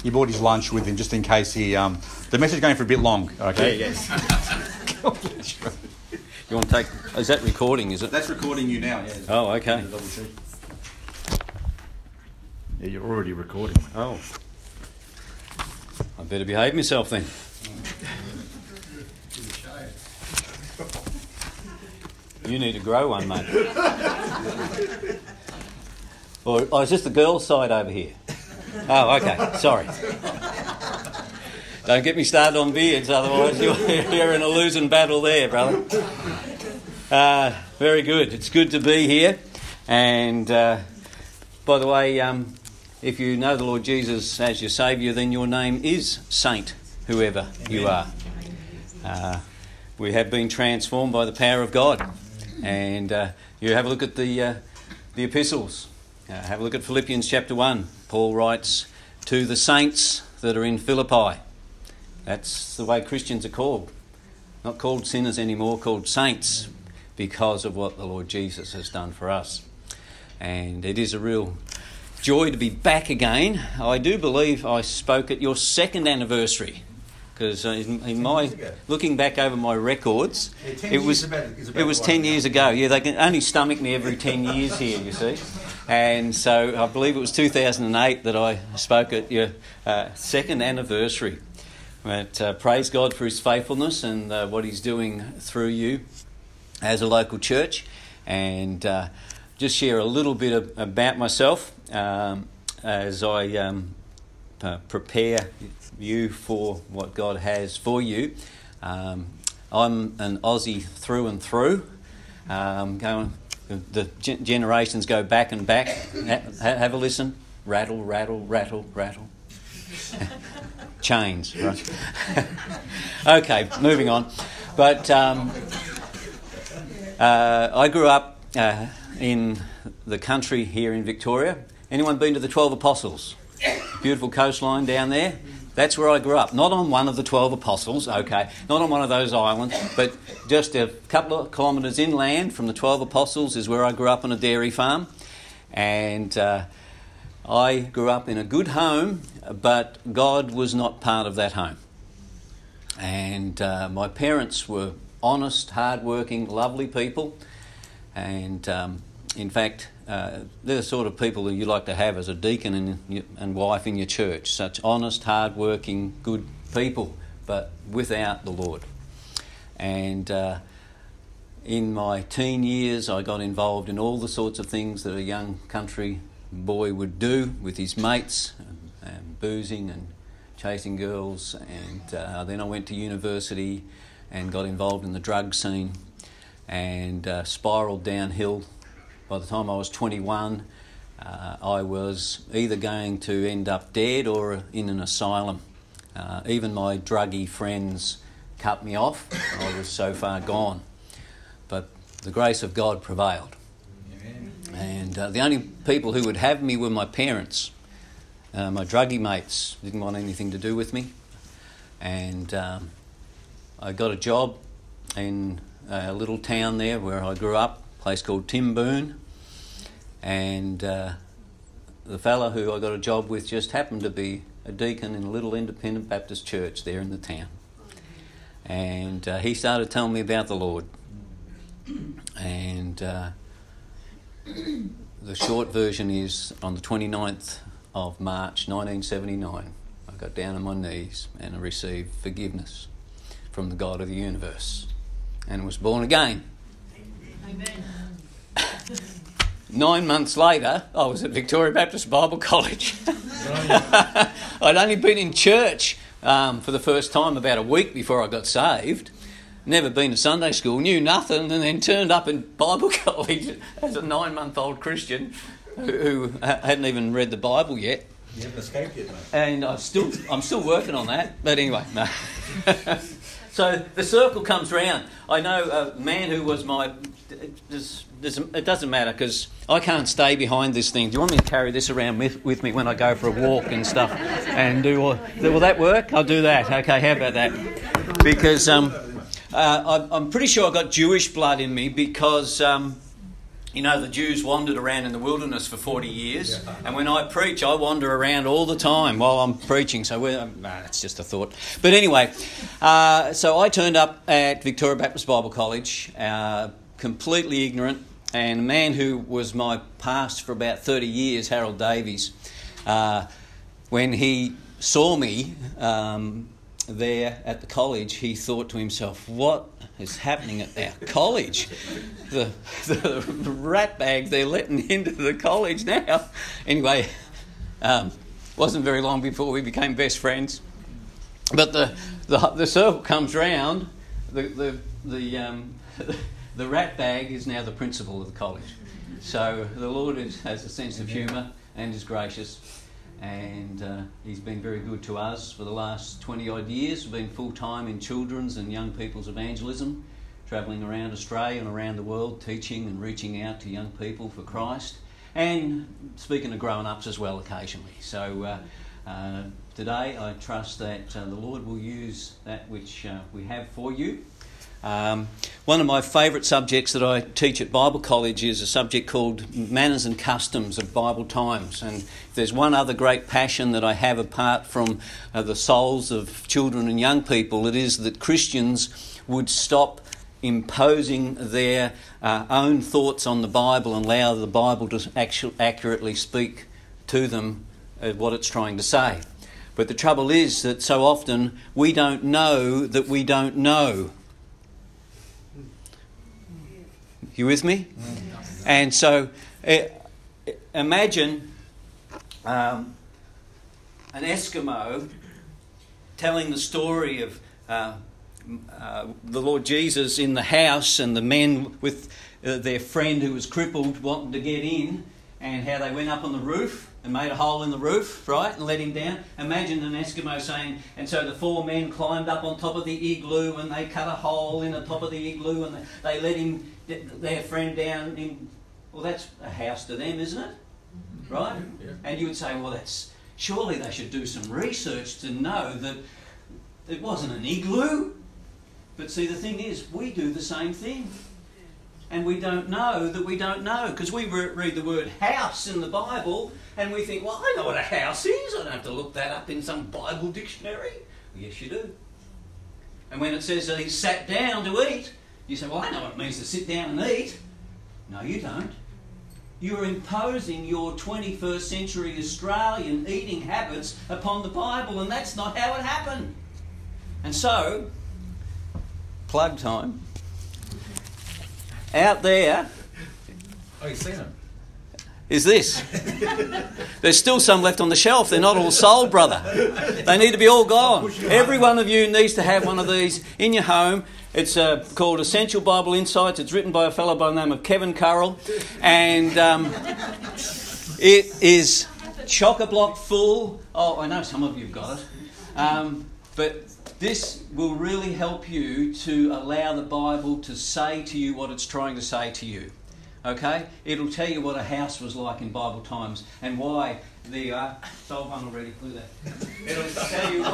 he brought his lunch with him just in case he... the message going for a bit long, okay? Yes. You want to take... Is that recording, is it? That's recording you now, yeah. Oh, okay. Yeah, you're already recording. Oh. I better behave myself then. You need to grow one, mate. Or is this the girls' side over here? Oh, okay. Sorry. Don't get me started on beards, otherwise you're in a losing battle there, brother. Very good. It's good to be here. And by the way, if you know the Lord Jesus as your Saviour, then your name is Saint, whoever you are. We have been transformed by the power of God. And you have a look at the epistles. Have a look at Philippians chapter 1. Paul writes to the saints that are in Philippi. That's the way Christians are called. Not called sinners anymore, called saints, because of what the Lord Jesus has done for us. And it is a real joy to be back again. I do believe I spoke at your second anniversary, because in my looking back over my records, it was 10 years ago. Yeah, they can only stomach me every 10 years here, you see. And so I believe it was 2008 that I spoke at your second anniversary. But praise God for His faithfulness and what He's doing through you as a local church. And just share a little bit about myself as I prepare you for what God has for you. I'm an Aussie through and through. The generations go back and back. Have a listen. Rattle, rattle, rattle, rattle. Chains, right? Okay, moving on. But I grew up in the country here in Victoria. Anyone been to the 12 Apostles? Beautiful coastline down there. That's where I grew up. Not on one of the 12 Apostles, okay. Not on one of those islands, but just a couple of kilometres inland from the 12 Apostles is where I grew up on a dairy farm. And I grew up in a good home, but God was not part of that home. And my parents were honest, hard-working, lovely people. And in fact, they're the sort of people that you like to have as a deacon and wife in your church. Such honest, hard-working, good people, but without the Lord. And in my teen years, I got involved in all the sorts of things that a young country boy would do with his mates, and boozing and chasing girls. And then I went to university and got involved in the drug scene and spiralled downhill. By the time I was 21, I was either going to end up dead or in an asylum. Even my druggy friends cut me off. I was so far gone. But the grace of God prevailed. Amen. And the only people who would have me were my parents. My druggy mates didn't want anything to do with me. And I got a job in a little town there where I grew up, a place called Timboon. And the fella who I got a job with just happened to be a deacon in a little independent Baptist church there in the town. And he started telling me about the Lord. And the short version is, on the 29th of March 1979, I got down on my knees and I received forgiveness from the God of the universe and was born again. Amen. 9 months later, I was at Victoria Baptist Bible College. I'd only been in church for the first time about a week before I got saved. Never been to Sunday school, knew nothing, and then turned up in Bible college as a 9-month-old Christian who hadn't even read the Bible yet. You haven't escaped yet, mate. And I'm still working on that. But anyway, no. So the circle comes round. I know a man who was my... It doesn't matter because I can't stay behind this thing. Do you want me to carry this around with me when I go for a walk and stuff? And will that work? I'll do that. Okay, how about that? Because I'm pretty sure I got Jewish blood in me because You know, the Jews wandered around in the wilderness for 40 years, and when I preach, I wander around all the time while I'm preaching, so it's just a thought. But anyway, so I turned up at Victoria Baptist Bible College, completely ignorant, and a man who was my pastor for about 30 years, Harold Davies, when he saw me there at the college, he thought to himself, what is happening at our college? The rat bag they're letting into the college now. Anyway, wasn't very long before we became best friends. But the circle comes round. The rat bag is now the principal of the college. So the Lord has a sense of humour and is gracious. And he's been very good to us for the last 20 odd years. We've been full-time in children's and young people's evangelism, travelling around Australia and around the world, teaching and reaching out to young people for Christ, and speaking to grown-ups as well occasionally. So today I trust that the Lord will use that which we have for you. One of my favourite subjects that I teach at Bible College is a subject called Manners and Customs of Bible Times. And if there's one other great passion that I have apart from the souls of children and young people, it is that Christians would stop imposing their own thoughts on the Bible and allow the Bible to accurately speak to them what it's trying to say. But the trouble is that so often we don't know that we don't know. You with me? And so imagine an Eskimo telling the story of the Lord Jesus in the house and the men with their friend who was crippled wanting to get in, and how they went up on the roof and made a hole in the roof, right, and let him down. Imagine an Eskimo saying, and so the four men climbed up on top of the igloo and they cut a hole in the top of the igloo and they let him, their friend, down in. Well, that's a house to them, isn't it? Right? Yeah. And you would say, well, surely they should do some research to know that it wasn't an igloo. But see, the thing is, we do the same thing. And we don't know that we don't know, because we read the word house in the Bible and we think, well, I know what a house is. I don't have to look that up in some Bible dictionary. Well, yes, you do. And when it says that he sat down to eat, you say, well, I know what it means to sit down and eat. No, you don't. You're imposing your 21st century Australian eating habits upon the Bible, and that's not how it happened. And so, plug time. Out there, oh, you've seen them? Is this. There's still some left on the shelf. They're not all sold, brother. They need to be all gone. Every one of you needs to have one of these in your home. It's called Essential Bible Insights. It's written by a fellow by the name of Kevin Currell. And it is chock-a-block full. Oh, I know some of you have got it. But this will really help you to allow the Bible to say to you what it's trying to say to you. Okay? It'll tell you what a house was like in Bible times and why the... sold one already, look at that. It'll tell you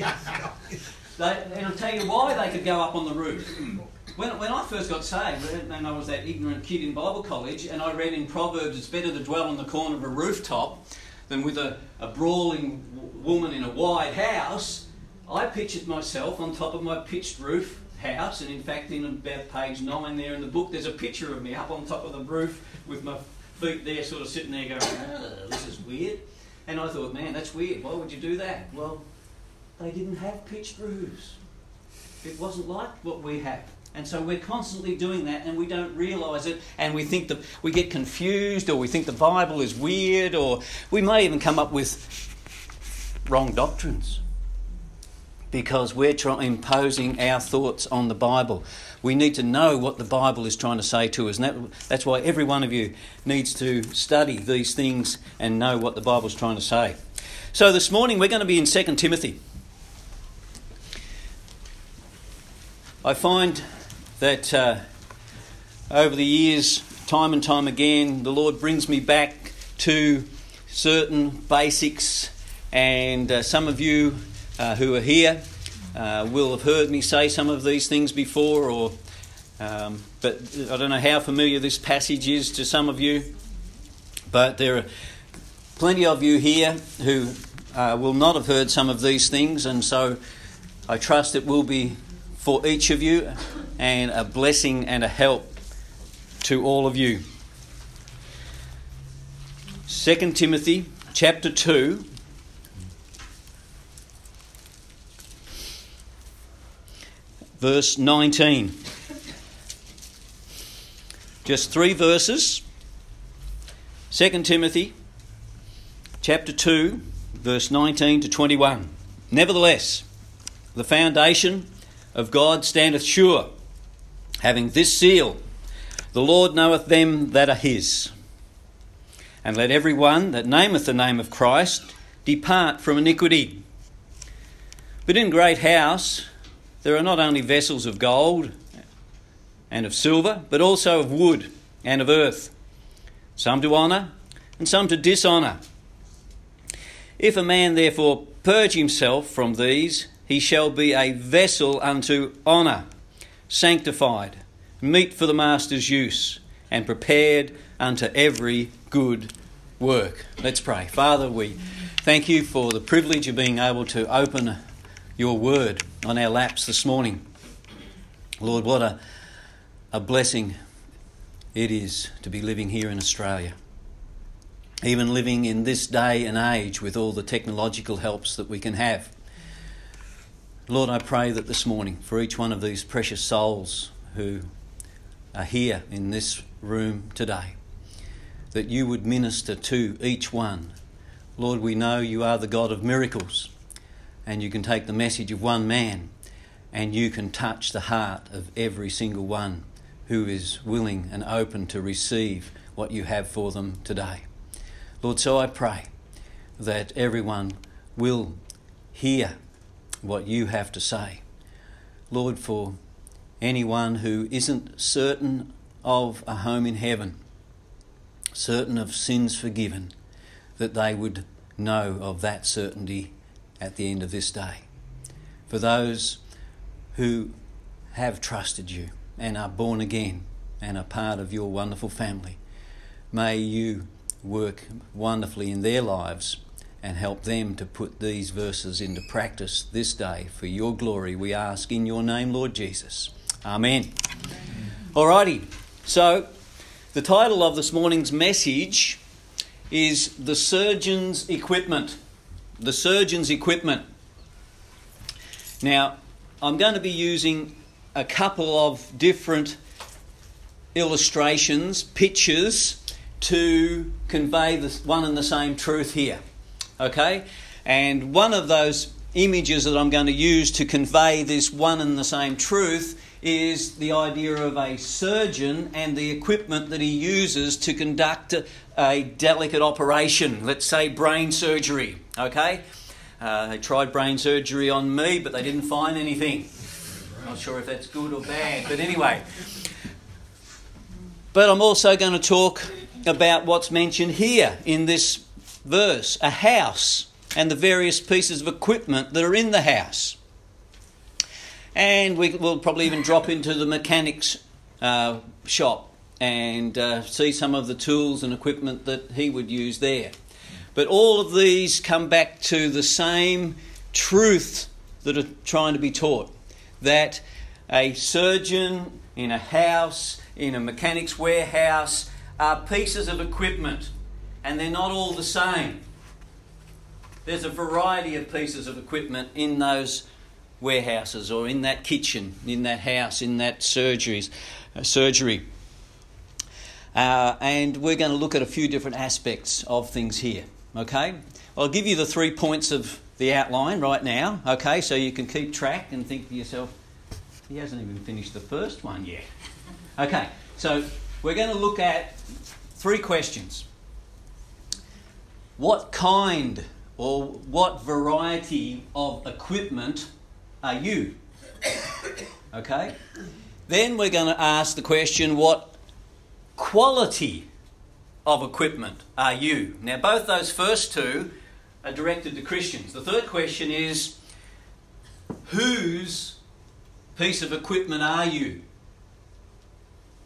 why they could go up on the roof. When I first got saved, and I was that ignorant kid in Bible college, and I read in Proverbs, it's better to dwell on the corner of a rooftop than with a brawling woman in a wide house. I pictured myself on top of my pitched roof house, and in fact in about page 9 there in the book there's a picture of me up on top of the roof with my feet there sort of sitting there going, this is weird. And I thought, man, that's weird. Why would you do that? Well, they didn't have pitched roofs. It wasn't like what we have. And so we're constantly doing that and we don't realise it, and we think that we get confused, or we think the Bible is weird, or we may even come up with wrong doctrines because we're imposing our thoughts on the Bible. We need to know what the Bible is trying to say to us, and that's why every one of you needs to study these things and know what the Bible's trying to say. So this morning we're going to be in 2 Timothy. I find that over the years, time and time again, the Lord brings me back to certain basics, and some of you who are here will have heard me say some of these things before, or but I don't know how familiar this passage is to some of you, but there are plenty of you here who will not have heard some of these things, and so I trust it will be for each of you and a blessing and a help to all of you. 2 Timothy chapter 2, verse 19. Just 3 verses. 2 Timothy chapter 2, verse 19 to 21. Nevertheless, the foundation of God standeth sure, having this seal, the Lord knoweth them that are his. And let every one that nameth the name of Christ depart from iniquity. But in great house there are not only vessels of gold and of silver, but also of wood and of earth, some to honour and some to dishonour. If a man therefore purge himself from these, he shall be a vessel unto honour, sanctified, meet for the master's use, and prepared unto every good work. Let's pray. Father, we thank you for the privilege of being able to open your word on our laps this morning. Lord, what a blessing it is to be living here in Australia. Even living in this day and age with all the technological helps that we can have. Lord, I pray that this morning for each one of these precious souls who are here in this room today, that you would minister to each one. Lord, we know you are the God of miracles, and you can take the message of one man and you can touch the heart of every single one who is willing and open to receive what you have for them today. Lord, so I pray that everyone will hear what you have to say. Lord, for anyone who isn't certain of a home in heaven, certain of sins forgiven, that they would know of that certainty at the end of this day. For those who have trusted you and are born again and are part of your wonderful family, may you work wonderfully in their lives and help them to put these verses into practice this day. For your glory we ask in your name, Lord Jesus. Amen. Alrighty, so the title of this morning's message is The Surgeon's Equipment. The Surgeon's Equipment. Now, I'm going to be using a couple of different illustrations, pictures, to convey the one and the same truth here. Okay? And one of those images that I'm going to use to convey this one and the same truth is the idea of a surgeon and the equipment that he uses to conduct a delicate operation, let's say brain surgery. Okay? They tried brain surgery on me, but they didn't find anything. Not sure if that's good or bad, but anyway. But I'm also going to talk about what's mentioned here in this verse, a house and the various pieces of equipment that are in the house. And we will probably even drop into the mechanic's shop and see some of the tools and equipment that he would use there. But all of these come back to the same truth that are trying to be taught, that a surgeon in a house, in a mechanic's warehouse, are pieces of equipment, and they're not all the same. There's a variety of pieces of equipment in those warehouses or in that kitchen, in that house, in that surgery. And we're going to look at a few different aspects of things here. Okay? I'll give you the 3 points of the outline right now. Okay? So you can keep track and think to yourself, he hasn't even finished the first one yet. Okay. So we're going to look at 3 questions. What kind or what variety of equipment are you? Okay? Then we're going to ask the question, what quality of equipment are you? Now, both those first two are directed to Christians. The third question is, whose piece of equipment are you?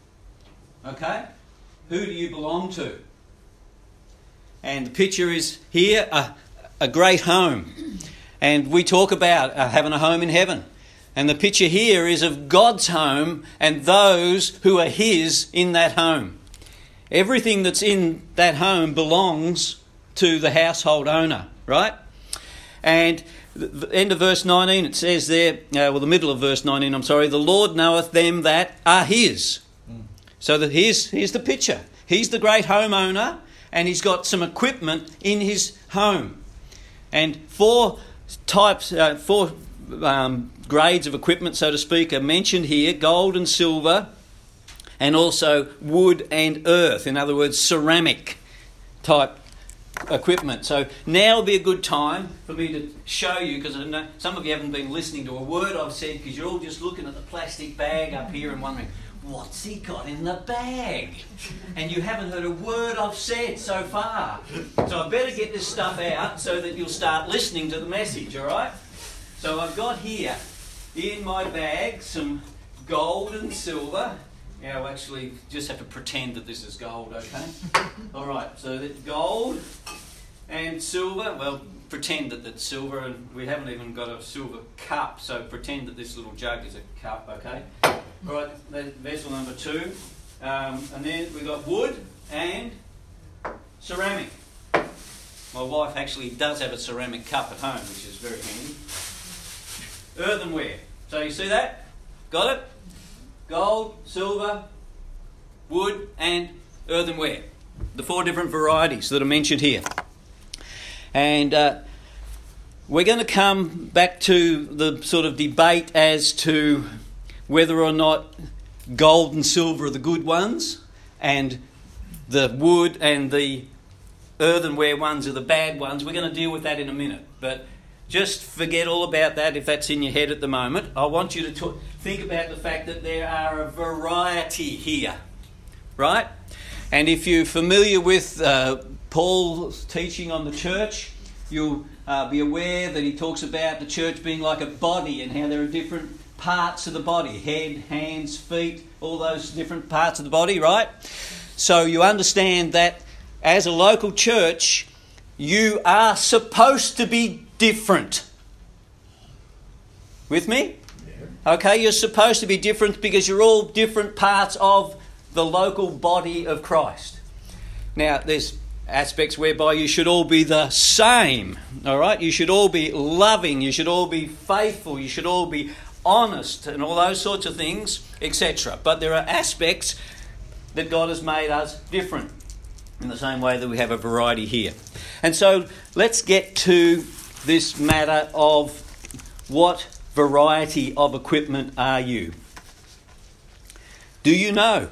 Okay? Who do you belong to? And the picture is here, a great home. And we talk about having a home in heaven. And the picture here is of God's home and those who are His in that home. Everything that's in that home belongs to the household owner, right? And the end of verse 19, it says there, the middle of verse 19, the Lord knoweth them that are His. So that here's the picture. He's the great homeowner, and He's got some equipment in His home. And four grades of equipment, so to speak, are mentioned here: gold and silver, and also wood and earth. In other words, ceramic type equipment. So now will be a good time for me to show you, because I know some of you haven't been listening to a word I've said, because you're all just looking at the plastic bag up here and wondering, what's he got in the bag? And you haven't heard a word I've said so far. So I better get this stuff out so that you'll start listening to the message, all right? So I've got here in my bag some gold and silver. Now, actually, just have to pretend that this is gold, okay? All right, so that's gold and silver. Well, pretend that that's silver, and we haven't even got a silver cup, so pretend that this little jug is a cup, okay? All right, that's vessel number 2. And then we've got wood and ceramic. My wife actually does have a ceramic cup at home, which is very handy. Earthenware. So you see that? Got it? Gold, silver, wood and earthenware. The 4 different varieties that are mentioned here. And we're going to come back to the sort of debate as to whether or not gold and silver are the good ones and the wood and the earthenware ones are the bad ones. We're going to deal with that in a minute. But just forget all about that if that's in your head at the moment. I want you to think about the fact that there are a variety here, right? And if you're familiar with Paul's teaching on the church, you'll be aware that he talks about the church being like a body and how there are different parts of the body: head, hands, feet, all those different parts of the body, right? So you understand that as a local church, you are supposed to be different. With me? Okay, you're supposed to be different because you're all different parts of the local body of Christ. Now, there's aspects whereby you should all be the same, all right? You should all be loving, you should all be faithful, you should all be honest and all those sorts of things, etc. But there are aspects that God has made us different in the same way that we have a variety here. And so let's get to this matter of what variety of equipment are you? Do you know?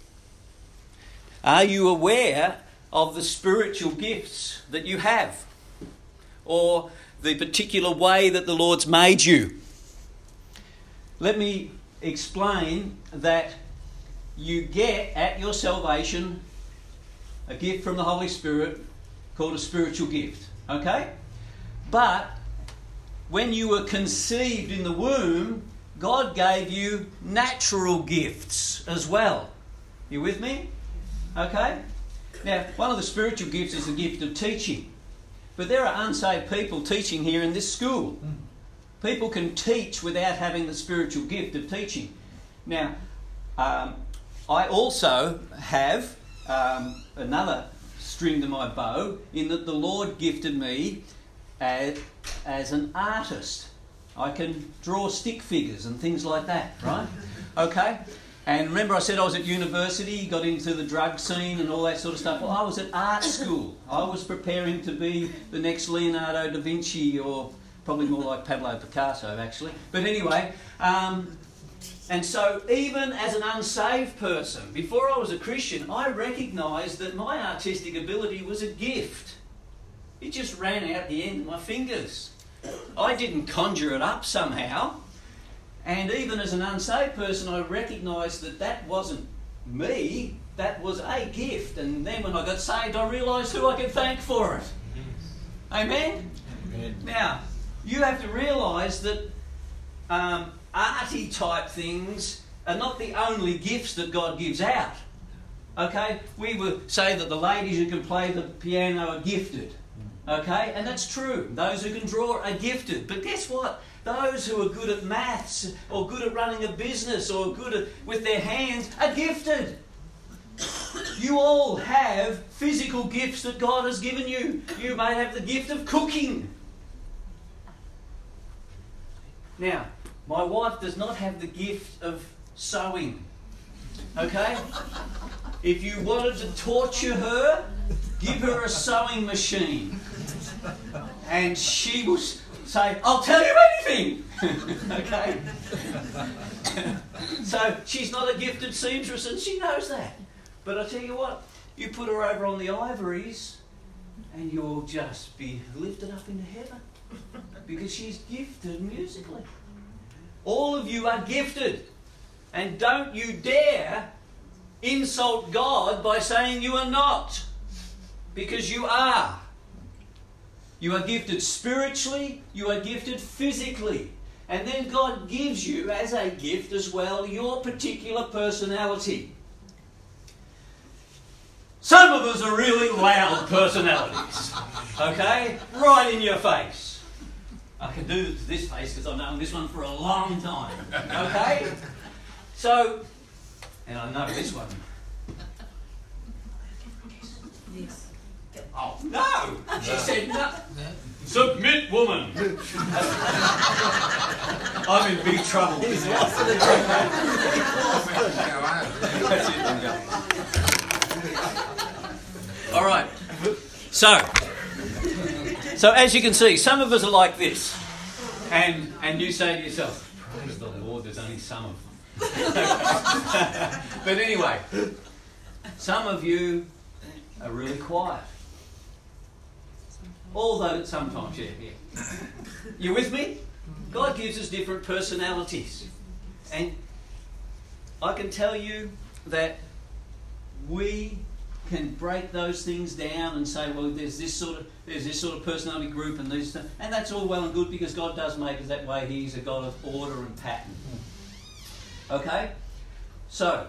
Are you aware of the spiritual gifts that you have? Or the particular way that the Lord's made you? Let me explain that you get at your salvation a gift from the Holy Spirit called a spiritual gift, okay? But when you were conceived in the womb, God gave you natural gifts as well. You with me? Okay? Now, one of the spiritual gifts is the gift of teaching. But there are unsaved people teaching here in this school. People can teach without having the spiritual gift of teaching. Now, I also have another string to my bow, in that the Lord gifted me as an artist. I can draw stick figures and things like that, right? Okay? And remember I said I was at university, got into the drug scene and all that sort of stuff. Well, I was at art school. I was preparing to be the next Leonardo da Vinci, or probably more like Pablo Picasso, actually. But anyway, and so even as an unsaved person, before I was a Christian, I recognised that my artistic ability was a gift. It just ran out the end of my fingers. I didn't conjure it up somehow. And even as an unsaved person, I recognised that that wasn't me, that was a gift. And then when I got saved, I realised who I could thank for it. Amen? Amen. Now, you have to realise that arty type things are not the only gifts that God gives out. Okay? We would say that the ladies who can play the piano are gifted. Okay? And that's true. Those who can draw are gifted. But guess what? Those who are good at maths or good at running a business or good with their hands are gifted. You all have physical gifts that God has given you. You may have the gift of cooking. Now, my wife does not have the gift of sewing. Okay? If you wanted to torture her, give her a sewing machine. And she will say, I'll tell you anything. Okay? So she's not a gifted seamstress and she knows that. But I tell you what, you put her over on the ivories and you'll just be lifted up into heaven because she's gifted musically. All of you are gifted. And don't you dare insult God by saying you are not. Because you are. You are gifted spiritually, you are gifted physically. And then God gives you as a gift as well your particular personality. Some of us are really loud personalities. Okay? Right in your face. I can do this face because I've known this one for a long time. Okay? So, and I know this one. Yes. Oh, no! She said no. Submit, woman. I'm in big trouble. All right. So as you can see, some of us are like this, and you say to yourself, "Praise the Lord, there's only some of them." But anyway, some of you are really quiet. Although sometimes, yeah. You with me? God gives us different personalities. And I can tell you that we can break those things down and say, well, there's this sort of personality group and these, and that's all well and good because God does make us that way. He's a God of order and pattern. Okay? So,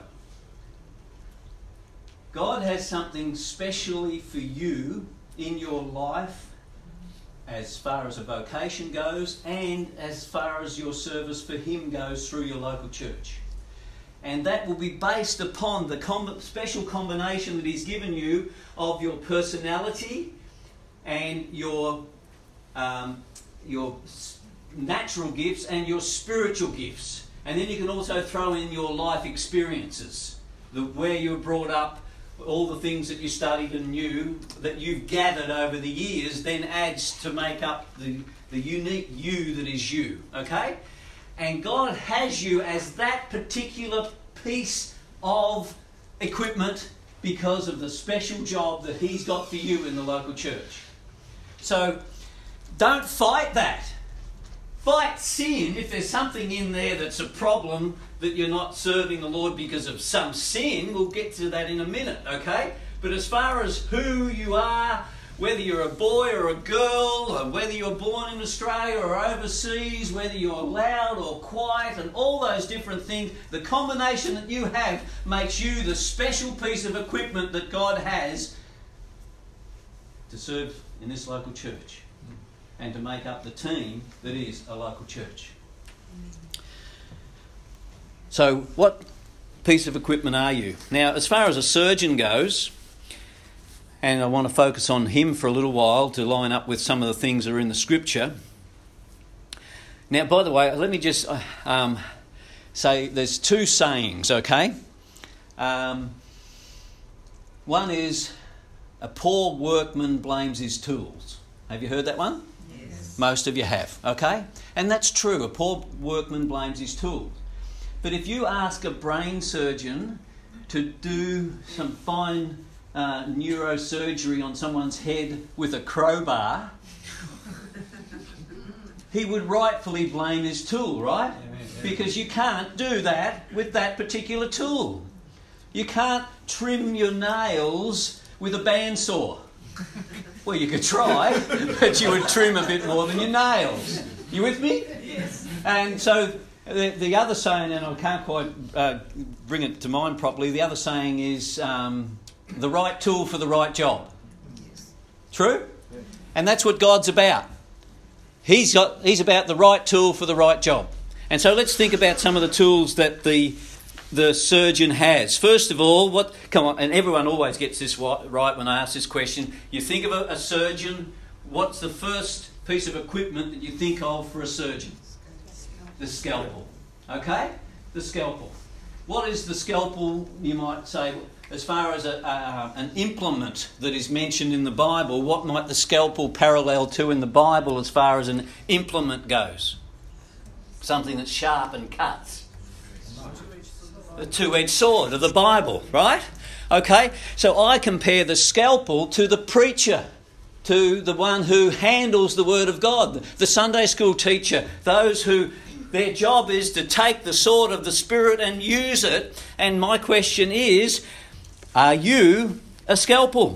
God has something specially for you in your life as far as a vocation goes and as far as your service for Him goes through your local church. And that will be based upon the special combination that He's given you of your personality and your natural gifts and your spiritual gifts. And then you can also throw in your life experiences, where you were brought up, all the things that you studied and knew that you've gathered over the years then adds to make up the unique you that is you. Okay? And God has you as that particular piece of equipment because of the special job that He's got for you in the local church. So don't fight that. Fight sin if there's something in there that's a problem that you're not serving the Lord because of some sin. We'll get to that in a minute, okay? But as far as who you are, whether you're a boy or a girl, or whether you're born in Australia or overseas, whether you're loud or quiet and all those different things, the combination that you have makes you the special piece of equipment that God has to serve in this local church and to make up the team that is a local church. So what piece of equipment are you? Now, as far as a surgeon goes, and I want to focus on him for a little while to line up with some of the things that are in the scripture. Now, by the way, let me just say there's two sayings, okay? One is, a poor workman blames his tools. Have you heard that one? Yes. Most of you have, okay? And that's true, a poor workman blames his tools. But if you ask a brain surgeon to do some fine neurosurgery on someone's head with a crowbar, he would rightfully blame his tool, right? Because you can't do that with that particular tool. You can't trim your nails with a bandsaw. Well, you could try, but you would trim a bit more than your nails. You with me? Yes. And so The other saying, and I can't quite bring it to mind properly, the other saying is the right tool for the right job. True? And that's what God's about. He's about the right tool for the right job. And so let's think about some of the tools that the surgeon has. First of all, come on, and everyone always gets this right when I ask this question. You think of a surgeon, what's the first piece of equipment that you think of for a surgeon? The scalpel. Okay? The scalpel. What is the scalpel, you might say, as far as an implement that is mentioned in the Bible? What might the scalpel parallel to in the Bible as far as an implement goes? Something that's sharp and cuts. The two-edged sword of the Bible, right? Okay, so I compare the scalpel to the preacher, to the one who handles the Word of God, the Sunday school teacher, those who their job is to take the sword of the Spirit and use it. And my question is, are you a scalpel?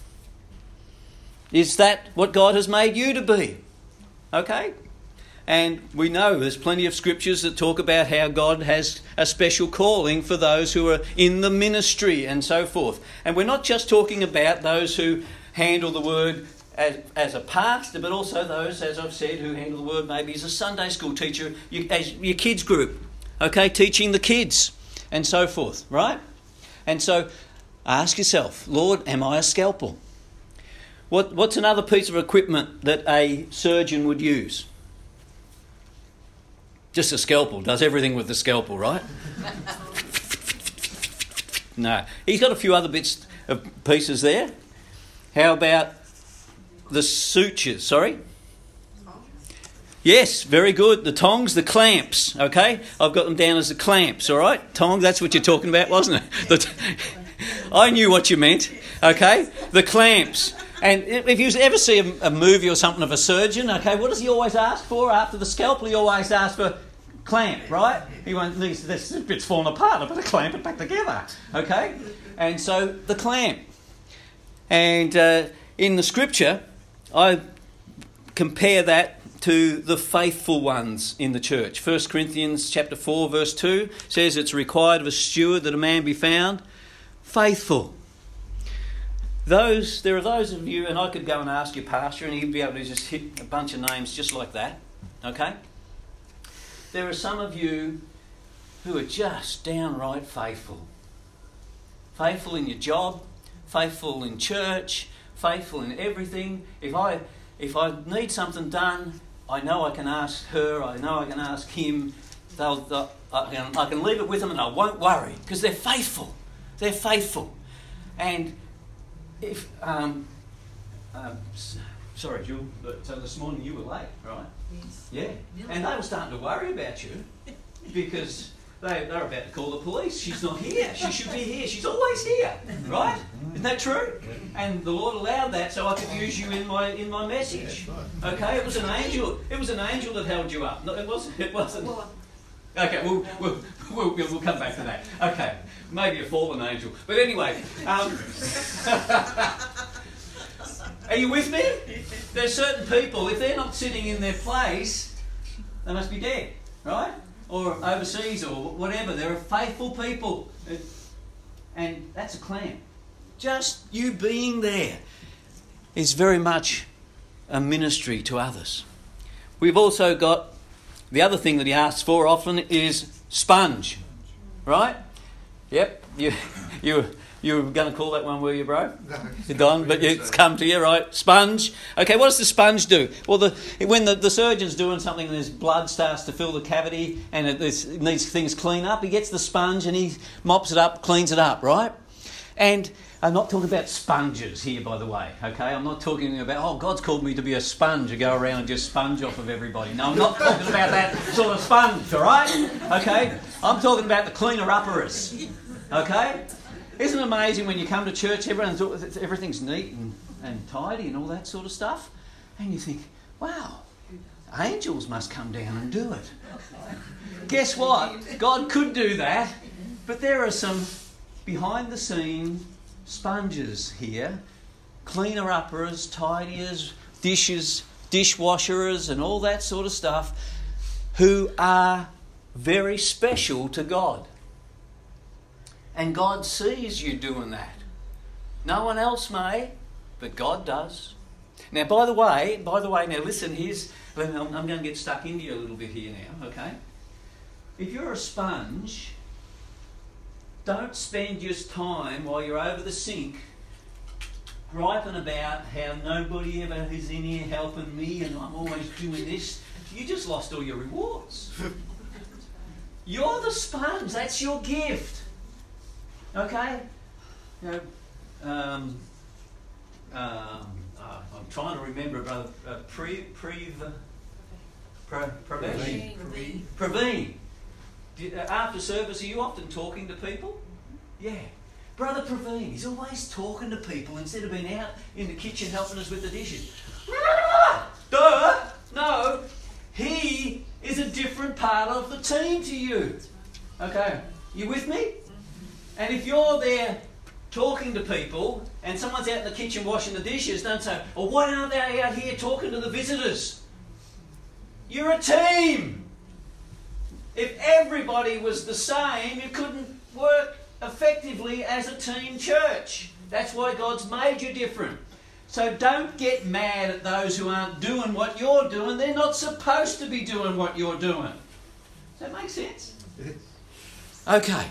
Is that what God has made you to be? Okay? And we know there's plenty of scriptures that talk about how God has a special calling for those who are in the ministry and so forth. And we're not just talking about those who handle the Word as a pastor, but also those, as I've said, who handle the Word maybe as a Sunday school teacher, as your kids group, okay, teaching the kids and so forth, right? And so ask yourself, Lord, am I a scalpel? What's another piece of equipment that a surgeon would use? Just a scalpel. Does everything with the scalpel, right? No. He's got a few other bits of pieces there. How about the sutures? Sorry? Yes, very good. The tongs, the clamps, okay? I've got them down as the clamps, all right? Tongs, that's what you're talking about, wasn't it? I knew what you meant, okay? The clamps. And if you ever see a movie or something of a surgeon, okay, what does he always ask for? After the scalpel, he always asks for clamp, right? He won't, this bit's fallen apart, I better clamp it back together, okay? And so the clamp. And in the scripture, I compare that to the faithful ones in the church. 1 Corinthians chapter 4, verse 2 says it's required of a steward that a man be found faithful. There are those of you, and I could go and ask your pastor and he'd be able to just hit a bunch of names just like that, okay? There are some of you who are just downright faithful. Faithful in your job, faithful in church, faithful in everything. If I need something done, I know I can ask her, I know I can ask him. I can leave it with them and I won't worry because they're faithful. They're faithful. And if sorry, Jill, but so this morning you were late, right? Yes. Yeah. And they were starting to worry about you because they're about to call the police. She's not here. She should be here. She's always here, right? Isn't that true? And the Lord allowed that so I could use you in my message. Okay, it was an angel. It was an angel that held you up. No, it wasn't. It wasn't. Okay, we'll come back to that. Okay, maybe a fallen angel. But anyway, are you with me? There's certain people, if they're not sitting in their place, they must be dead, right? Or overseas or whatever. They're faithful people. And that's a clamp. Just you being there is very much a ministry to others. We've also got the other thing that he asks for often is sponge, right? Yep, you were going to call that one, were you, bro? No. Don, but it's come to you, right? Sponge. Okay, what does the sponge do? Well, when the surgeon's doing something and his blood starts to fill the cavity and it needs things clean up, he gets the sponge and he mops it up, cleans it up, right? And I'm not talking about sponges here, by the way, okay? I'm not talking about, God's called me to be a sponge and go around and just sponge off of everybody. No, I'm not talking about that sort of sponge, all right? Okay? I'm talking about the cleaner-uppers, okay? Isn't it amazing when you come to church, everything's neat and tidy and all that sort of stuff? And you think, wow, angels must come down and do it. Guess what? God could do that, but there are some behind-the-scene sponges here, cleaner-uppers, tidiers, dishes, dishwasherers and all that sort of stuff, who are very special to God. And God sees you doing that. No one else may, but God does. Now, by the way, now listen, I'm going to get stuck into you a little bit here now, okay? If you're a sponge, don't spend your time while you're over the sink griping about how nobody ever is in here helping me and I'm always doing this. You just lost all your rewards. You're the sponge. That's your gift. Okay? You know, I'm trying to remember, brother. Praveen. After service, are you often talking to people? Yeah. Brother Praveen, he's always talking to people instead of being out in the kitchen helping us with the dishes. Duh! No, he is a different part of the team to you. Okay, you with me? And if you're there talking to people and someone's out in the kitchen washing the dishes, don't say, "Oh, why aren't they out here talking to the visitors?" You're a team. If everybody was the same, you couldn't work effectively as a team church. That's why God's made you different. So don't get mad at those who aren't doing what you're doing. They're not supposed to be doing what you're doing. Does that make sense? Okay.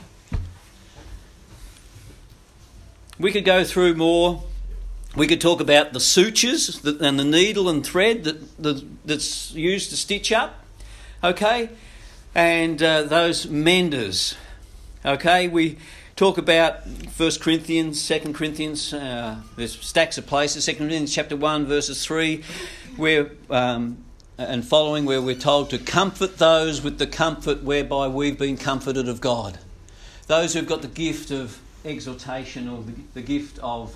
We could go through more. We could talk about the sutures and the needle and thread that's used to stitch up. Okay? And those menders. Okay? We talk about 1 Corinthians, 2 Corinthians. There's stacks of places. 2 Corinthians chapter 1 verses 3 where and following, where we're told to comfort those with the comfort whereby we've been comforted of God. Those who've got the gift of exhortation or the gift of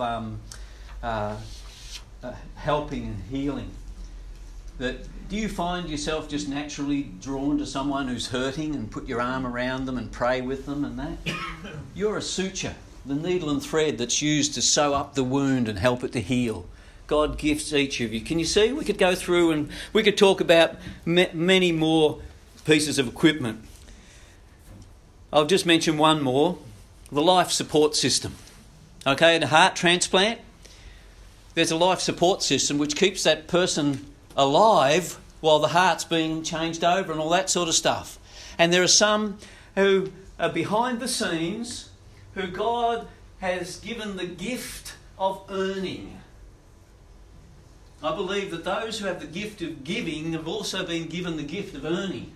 helping and healing. Do you find yourself just naturally drawn to someone who's hurting and put your arm around them and pray with them and that? You're a suture, the needle and thread that's used to sew up the wound and help it to heal. God gifts each of you. Can you see? We could go through and we could talk about many more pieces of equipment. I'll just mention one more. The life support system. Okay, the heart transplant. There's a life support system which keeps that person alive while the heart's being changed over and all that sort of stuff. And there are some who are behind the scenes who God has given the gift of earning. I believe that those who have the gift of giving have also been given the gift of earning.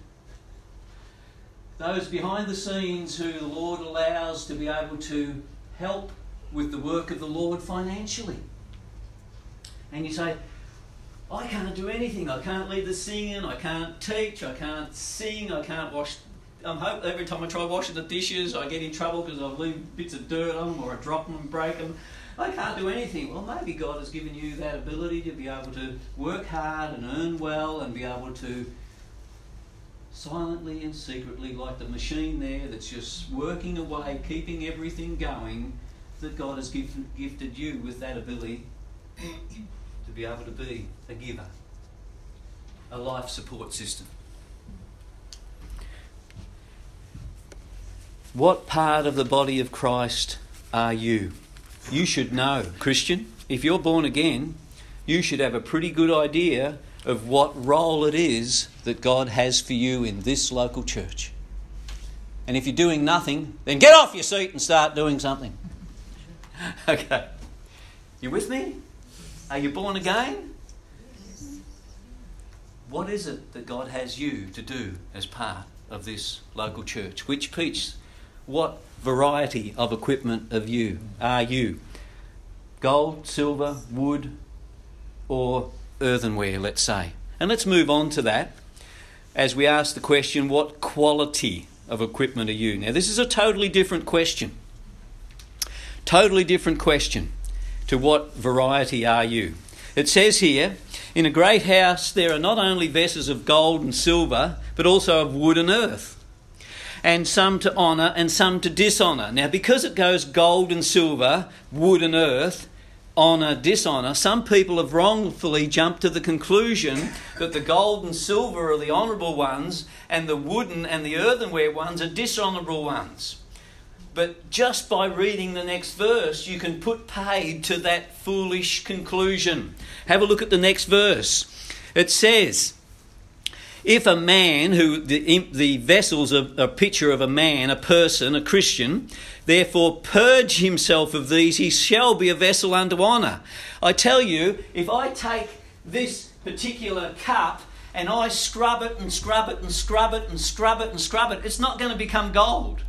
Those behind the scenes who the Lord allows to be able to help with the work of the Lord financially. And you say, I can't do anything. I can't lead the singing. I can't teach. I can't sing. I can't wash. Every time I try washing the dishes, I get in trouble because I leave bits of dirt on them or I drop them and break them. I can't do anything. Well, maybe God has given you that ability to be able to work hard and earn well and be able to silently and secretly, like the machine there that's just working away, keeping everything going, that God has gifted you with that ability to be able to be a giver, a life support system. What part of the body of Christ are you? You should know, Christian, if you're born again, you should have a pretty good idea of what role it is that God has for you in this local church. And if you're doing nothing, then get off your seat and start doing something. Okay. You with me? Are you born again? What is it that God has you to do as part of this local church? Which piece? What variety of equipment of you are you? Gold, silver, wood, or earthenware, let's say. And let's move on to that as we ask the question, what quality of equipment are you? Now, this is a totally different question. Totally different question to what variety are you. It says here, in a great house there are not only vessels of gold and silver, but also of wood and earth, and some to honour and some to dishonour. Now, because it goes gold and silver, wood and earth, honour, dishonour, some people have wrongfully jumped to the conclusion that the gold and silver are the honourable ones and the wooden and the earthenware ones are dishonourable ones. But just by reading the next verse, you can put paid to that foolish conclusion. Have a look at the next verse. It says, if a man, the vessel's a picture of a man, a person, a Christian, therefore purge himself of these, he shall be a vessel unto honour. I tell you, if I take this particular cup and I scrub it and scrub it and scrub it and scrub it and scrub it, it's not going to become gold.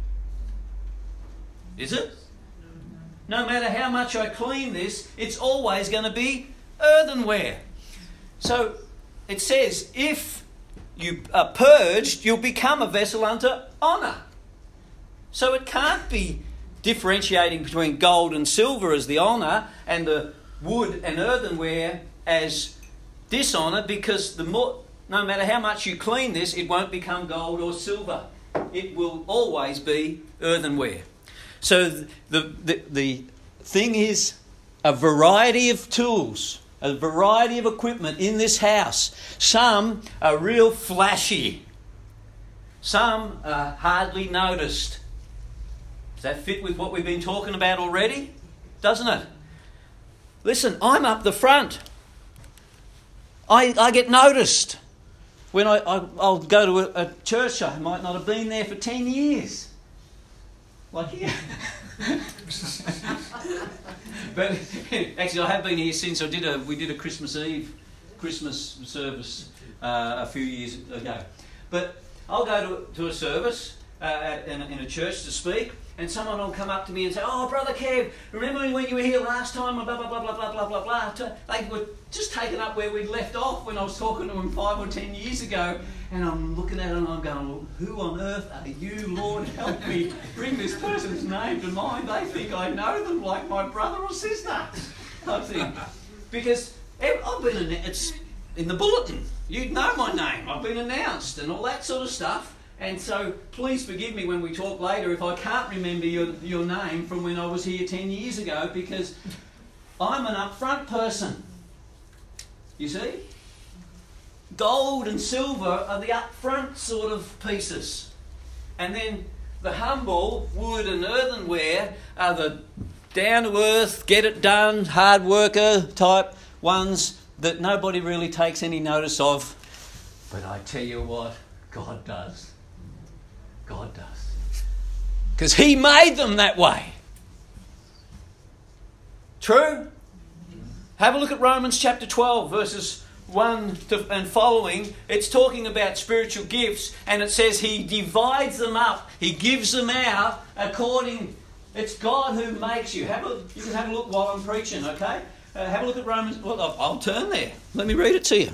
Is it? No matter how much I clean this, it's always going to be earthenware. So it says, if you are purged, you'll become a vessel unto honour. So it can't be differentiating between gold and silver as the honour and the wood and earthenware as dishonour, because no matter how much you clean this, it won't become gold or silver. It will always be earthenware. So the thing is, a variety of tools, a variety of equipment in this house. Some are real flashy. Some are hardly noticed. Does that fit with what we've been talking about already? Doesn't it? Listen, I'm up the front. I get noticed. When I'll go to a church, I might not have been there for 10 years. Like here. But actually, I have been here since we did a Christmas service a few years ago. But I'll go to a service in a church to speak, and someone will come up to me and say, "Oh, Brother Kev, remember when you were here last time?" Blah blah blah blah blah blah blah blah. They were just taken up where we'd left off when I was talking to them 5 or 10 years ago. And I'm looking at it and I'm going, well, who on earth are you, Lord? Help me bring this person's name to mind. They think I know them like my brother or sister, type thing. Because I've been it's in the bulletin. You'd know my name. I've been announced and all that sort of stuff. And so please forgive me when we talk later if I can't remember your name from when I was here 10 years ago, because I'm an upfront person. You see? Gold and silver are the upfront sort of pieces. And then the humble wood and earthenware are the down-to-earth, get-it-done, hard worker type ones that nobody really takes any notice of. But I tell you what, God does. God does. Because He made them that way. True? Have a look at Romans chapter 12, verses 1 and following. It's talking about spiritual gifts, and it says He divides them up. He gives them out according. It's God who makes you. You can have a look while I'm preaching, okay? Have a look at Romans. Well, I'll turn there. Let me read it to you.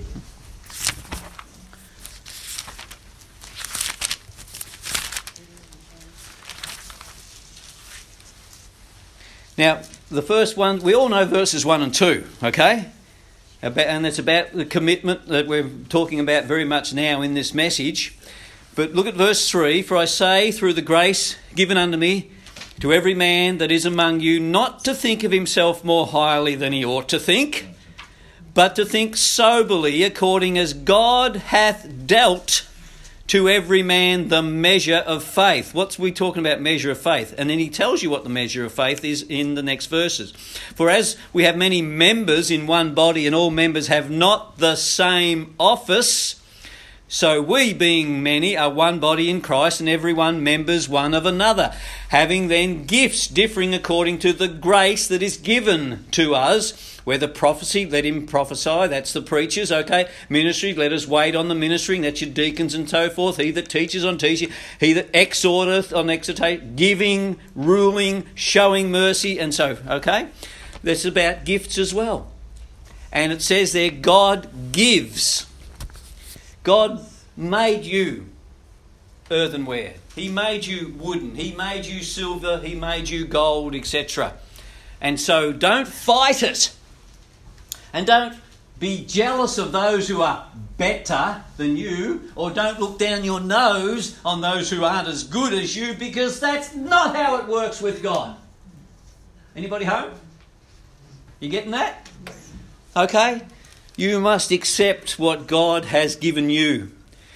Now, the first one, we all know verses 1 and 2, okay? And it's about the commitment that we're talking about very much now in this message. But look at verse 3. For I say, through the grace given unto me, to every man that is among you, not to think of himself more highly than he ought to think, but to think soberly, according as God hath dealt to every man the measure of faith. What's we talking about, measure of faith? And then he tells you what the measure of faith is in the next verses. For as we have many members in one body, and all members have not the same office, so we, being many, are one body in Christ, and every one members one of another, having then gifts differing according to the grace that is given to us. Whether prophecy, let him prophesy, that's the preachers, okay? Ministry, let us wait on the ministering, that's your deacons and so forth. He that teaches on teaching, he that exhorteth on exhortation, giving, ruling, showing mercy, and so, okay? That's about gifts as well. And it says there, God gives. God made you earthenware. He made you wooden. He made you silver. He made you gold, etc. And so don't fight it. And don't be jealous of those who are better than you, or don't look down your nose on those who aren't as good as you, because that's not how it works with God. Anybody home? You getting that? Okay? You must accept what God has given you.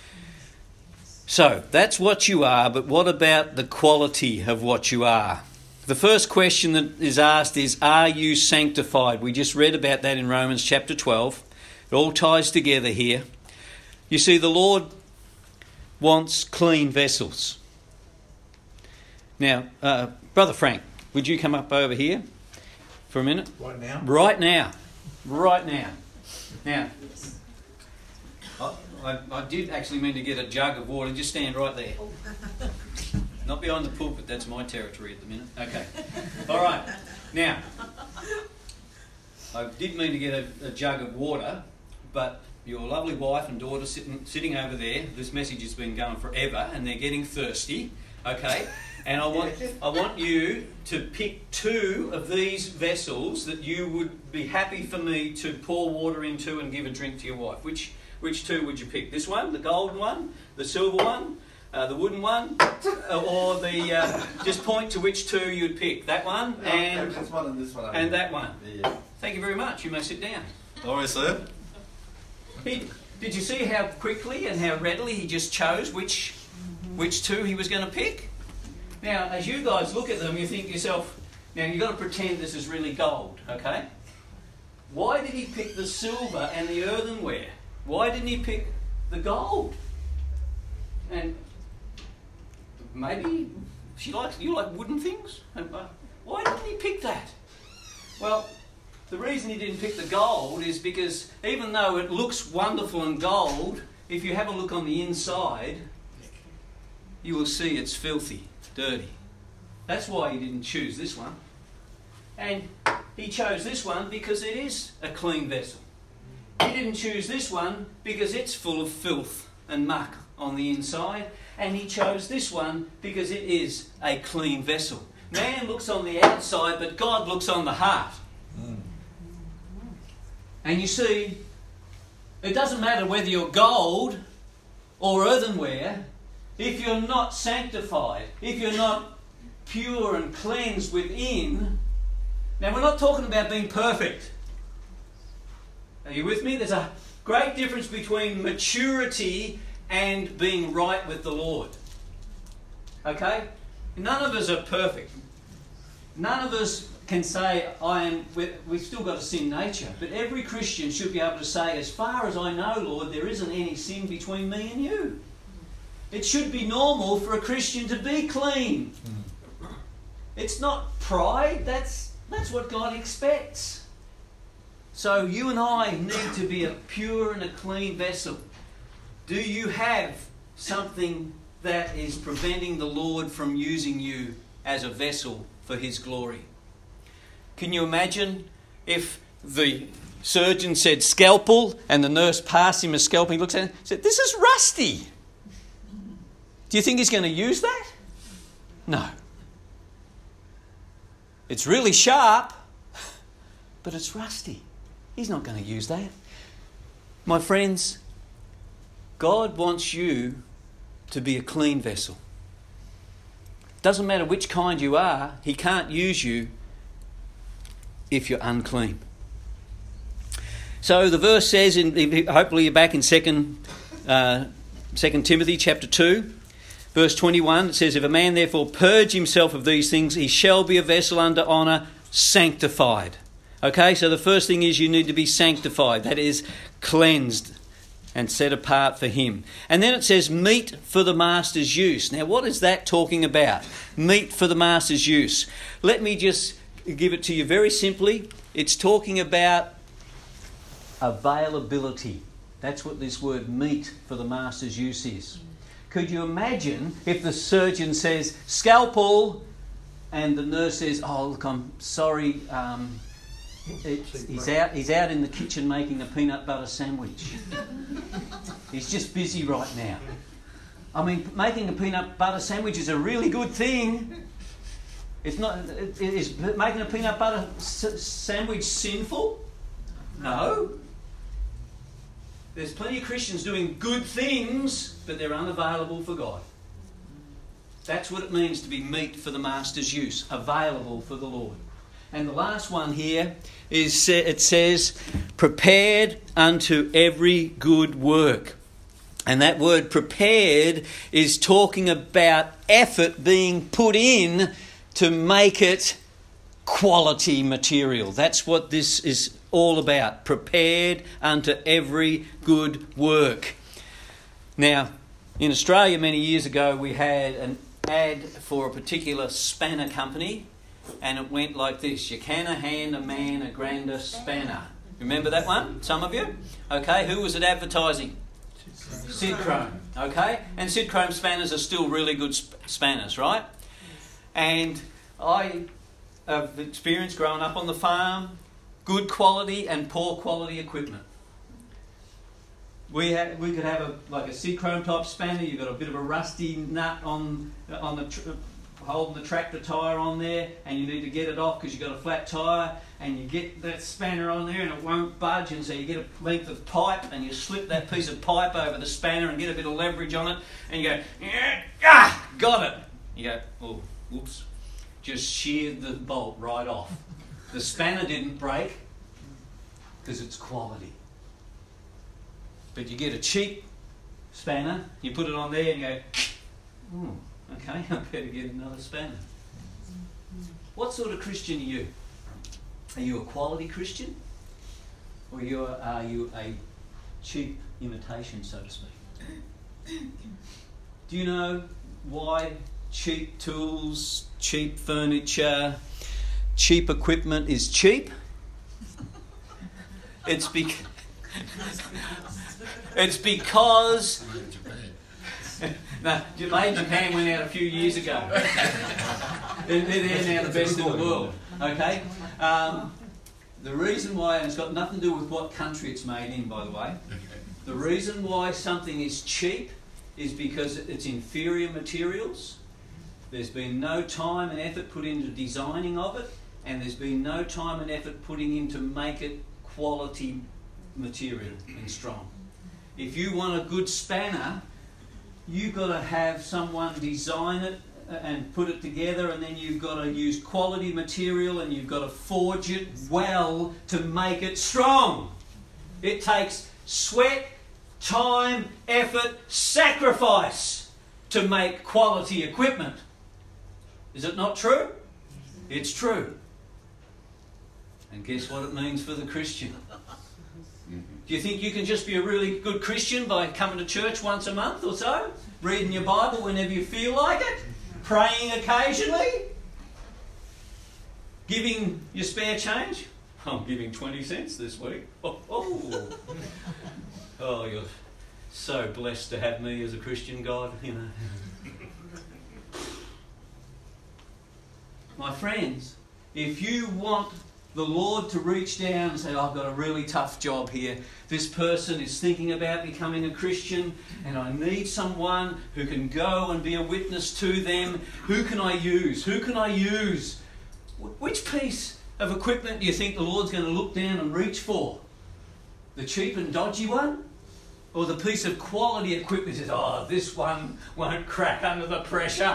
So, that's what you are, but what about the quality of what you are? The first question that is asked is, are you sanctified? We just read about that in Romans chapter 12. It all ties together here. You see, the Lord wants clean vessels. Now, Brother Frank, would you come up over here for a minute? Right now? Right now. Right now. Now, I did actually mean to get a jug of water. Just stand right there. Not behind the pulpit. That's my territory at the minute. Okay. All right. Now, I did mean to get a jug of water, but your lovely wife and daughter sitting over there, this message has been going forever, and they're getting thirsty. Okay. And I want you to pick 2 of these vessels that you would be happy for me to pour water into and give a drink to your wife. Which 2 would you pick? This one, the golden one, the silver one, the wooden one, or the just point to which 2 you'd pick. That one and this one and this one. And that one. Yeah. Thank you very much. You may sit down. All right, sir. Did you see how quickly and how readily he just chose which 2 he was going to pick? Now, as you guys look at them, you think to yourself, now you've got to pretend this is really gold, okay? Why did he pick the silver and the earthenware? Why didn't he pick the gold? And maybe you like wooden things? Why didn't he pick that? Well, the reason he didn't pick the gold is because even though it looks wonderful and gold, if you have a look on the inside, you will see it's filthy, dirty. That's why he didn't choose this one. And he chose this one because it is a clean vessel. He didn't choose this one because it's full of filth and muck on the inside. And he chose this one because it is a clean vessel. Man looks on the outside, but God looks on the heart. And you see, it doesn't matter whether you're gold or earthenware, if you're not sanctified, if you're not pure and cleansed within. Now, we're not talking about being perfect. Are you with me? There's a great difference between maturity and being right with the Lord. Okay? None of us are perfect. None of us can say, we've still got a sin nature. But every Christian should be able to say, as far as I know, Lord, there isn't any sin between me and you. It should be normal for a Christian to be clean. It's not pride. That's what God expects. So you and I need to be a pure and a clean vessel. Do you have something that is preventing the Lord from using you as a vessel for His glory? Can you imagine if the surgeon said scalpel and the nurse passed him a scalpel, he looks at it and said, "This is rusty." Do you think he's going to use that? No. It's really sharp, but it's rusty. He's not going to use that. My friends, God wants you to be a clean vessel. Doesn't matter which kind you are, He can't use you if you're unclean. So the verse says, hopefully you're back in 2 Timothy chapter 2, verse 21, it says, "If a man therefore purge himself of these things, he shall be a vessel unto honour, sanctified." Okay, so the first thing is you need to be sanctified. That is, cleansed and set apart for Him. And then it says, meet for the master's use. Now, what is that talking about? Meet for the master's use. Let me just give it to you very simply. It's talking about availability. That's what this word meet for the master's use is. Could you imagine if the surgeon says, scalpel, and the nurse says, "Oh, look, I'm sorry, he's out in the kitchen making a peanut butter sandwich. He's just busy right now." I mean, making a peanut butter sandwich is a really good thing. It's not. Is making a peanut butter sandwich sinful? No. There's plenty of Christians doing good things, but they're unavailable for God. That's what it means to be meet for the master's use, available for the Lord. And the last one here is, it says, prepared unto every good work. And that word prepared is talking about effort being put in to make it quality material. That's what this is all about. Prepared unto every good work. Now, in Australia many years ago, we had an ad for a particular spanner company, and it went like this: you canna hand a man a grander spanner. Remember that one? Some of you? Okay, who was it advertising? Sidchrome. Okay, and Sidchrome spanners are still really good spanners, right? And I have experienced growing up on the farm, good quality and poor quality equipment. We could have a Sidchrome type spanner. You've got a bit of a rusty nut on the holding the tractor tyre on there, and you need to get it off because you've got a flat tyre, and you get that spanner on there and it won't budge, and so you get a length of pipe and you slip that piece of pipe over the spanner and get a bit of leverage on it, and you go, got it. You go, oh, whoops, just sheared the bolt right off. The spanner didn't break because it's quality. But you get a cheap spanner, you put it on there and you go, okay, I better get another spanner. What sort of Christian are you? Are you a quality Christian? Or are you a cheap imitation, so to speak? Do you know why cheap tools, cheap furniture, cheap equipment is cheap? It's because Made in Japan went out a few years ago. They're now the best in the world. Okay? The reason why, and it's got nothing to do with what country it's made in, by the way. The reason why something is cheap is because it's inferior materials. There's been no time and effort put into designing of it, and there's been no time and effort putting in to make it quality material and strong. If you want a good spanner, you've got to have someone design it and put it together, and then you've got to use quality material and you've got to forge it well to make it strong. It takes sweat, time, effort, sacrifice to make quality equipment. Is it not true? It's true. And guess what it means for the Christian? Do you think you can just be a really good Christian by coming to church once a month or so? Reading your Bible whenever you feel like it? Praying occasionally? Giving your spare change? I'm giving 20 cents this week. Oh, you're so blessed to have me as a Christian, God, you know. My friends, if you want the Lord to reach down and say, I've got a really tough job here. This person is thinking about becoming a Christian and I need someone who can go and be a witness to them. Who can I use? Who can I use? Which piece of equipment do you think the Lord's going to look down and reach for? The cheap and dodgy one? Or the piece of quality equipment that says, this one won't crack under the pressure?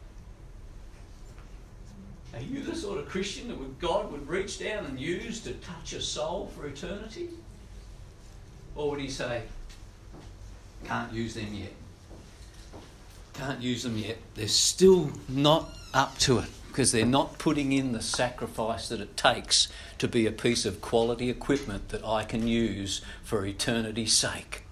Are you the sort of Christian that God would reach down and use to touch a soul for eternity? Or would he say, can't use them yet? Can't use them yet. They're still not up to it because they're not putting in the sacrifice that it takes to be a piece of quality equipment that I can use for eternity's sake.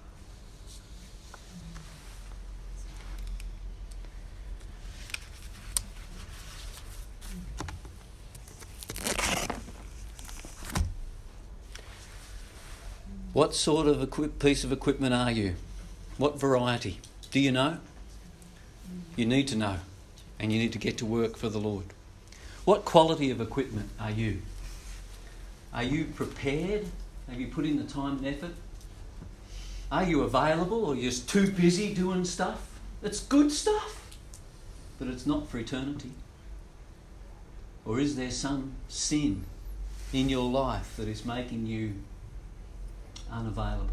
What sort of piece of equipment are you? What variety? Do you know? You need to know, and you need to get to work for the Lord. What quality of equipment are you? Are you prepared? Have you put in the time and effort? Are you available, or you're just too busy doing stuff? It's good stuff, but it's not for eternity. Or is there some sin in your life that is making you unavailable?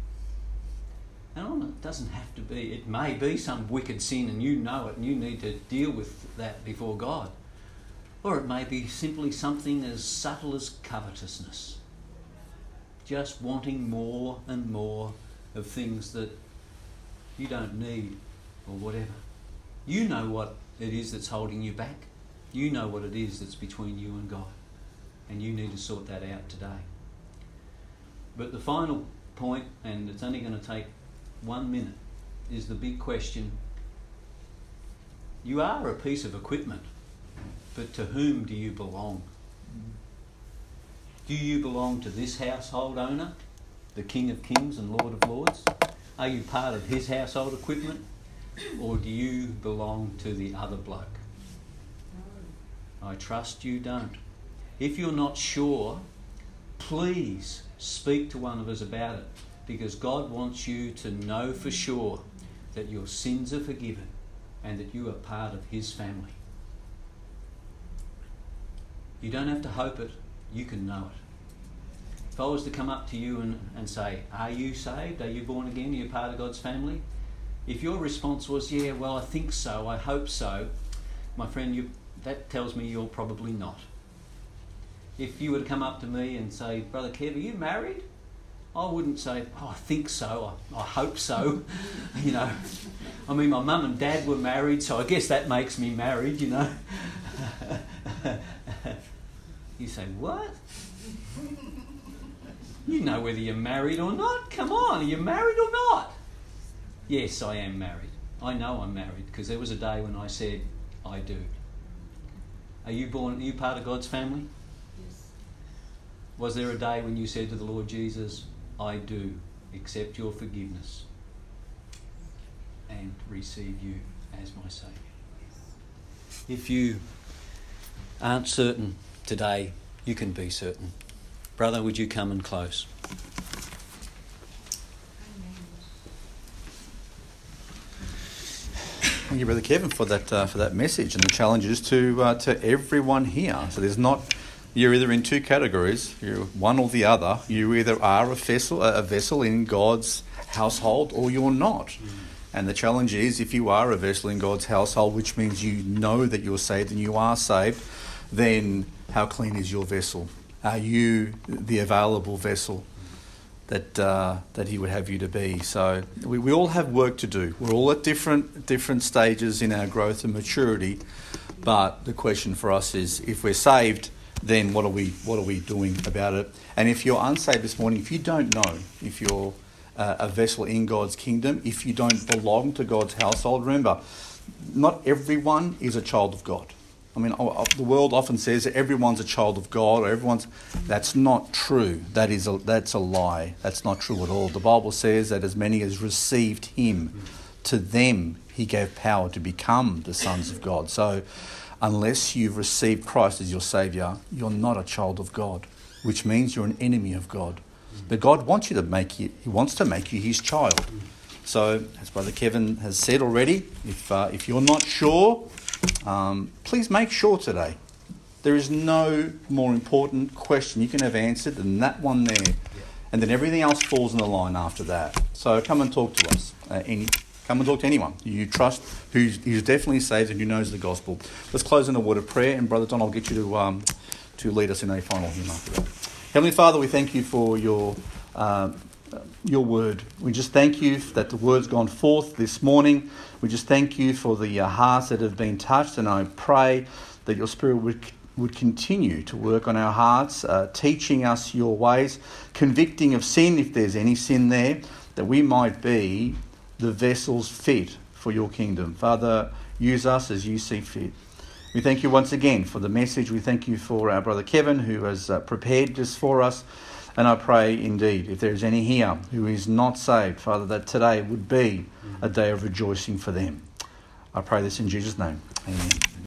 And it doesn't have to be. It may be some wicked sin and you know it and you need to deal with that before God. Or it may be simply something as subtle as covetousness. Just wanting more and more of things that you don't need or whatever. You know what it is that's holding you back. You know what it is that's between you and God. And you need to sort that out today. But the final point, and it's only going to take 1 minute, is the big question. You are a piece of equipment, but to whom do you belong? Do you belong to this household owner, the King of Kings and Lord of Lords? Are you part of his household equipment? Or do you belong to the other bloke? I trust you don't. If you're not sure, please speak to one of us about it, because God wants you to know for sure that your sins are forgiven and that you are part of his family. You don't have to hope it, you can know it. If I was to come up to you and say, are you saved? Are you born again? Are you part of God's family? If your response was, yeah, well, I think so, I hope so, my friend, that tells me you're probably not. If you were to come up to me and say, Brother Kev, are you married? I wouldn't say, oh, I think so, I hope so. You know, I mean, my mum and dad were married, so I guess that makes me married, you know. You say, what? You know whether you're married or not. Come on, are you married or not? Yes, I am married. I know I'm married because there was a day when I said, I do. Are you part of God's family? Yes. Was there a day when you said to the Lord Jesus, I do accept your forgiveness and receive you as my Saviour? If you aren't certain today, you can be certain. Brother, would you come and close? Thank you, Brother Kevin, for that message and the challenges to everyone here. So you're either in two categories, you're one or the other. You either are a vessel in God's household, or you're not. And the challenge is, if you are a vessel in God's household, which means you know that you're saved and you are saved, then how clean is your vessel? Are you the available vessel that he would have you to be? So we all have work to do. We're all at different stages in our growth and maturity. But the question for us is, if we're saved, then what are we doing about it? And if you're unsaved this morning, if you don't know if you're a vessel in God's kingdom, if you don't belong to God's household, remember, not everyone is a child of God. I mean, the world often says that everyone's a child of God, or that's not true. That's a lie. That's not true at all. The Bible says that as many as received him, to them he gave power to become the sons of God. So unless you've received Christ as your Saviour, you're not a child of God, which means you're an enemy of God. But God wants he wants to make you his child. So, as Brother Kevin has said already, if you're not sure, please make sure today. There is no more important question you can have answered than that one there. And then everything else falls in the line after that. So come and talk to us. Come and talk to anyone you trust who's definitely saved and who knows the gospel. Let's close in a word of prayer, and Brother Don, I'll get you to lead us in a final hymn after that. Heavenly Father, we thank you for your word. We just thank you that the word's gone forth this morning. We just thank you for the hearts that have been touched, and I pray that your Spirit would continue to work on our hearts, teaching us your ways, convicting of sin if there's any sin there, that we might be the vessels fit for your kingdom. Father, use us as you see fit. We thank you once again for the message. We thank you for our brother Kevin, who has prepared this for us. And I pray indeed, if there's any here who is not saved, Father, that today would be a day of rejoicing for them. I pray this in Jesus' name. Amen.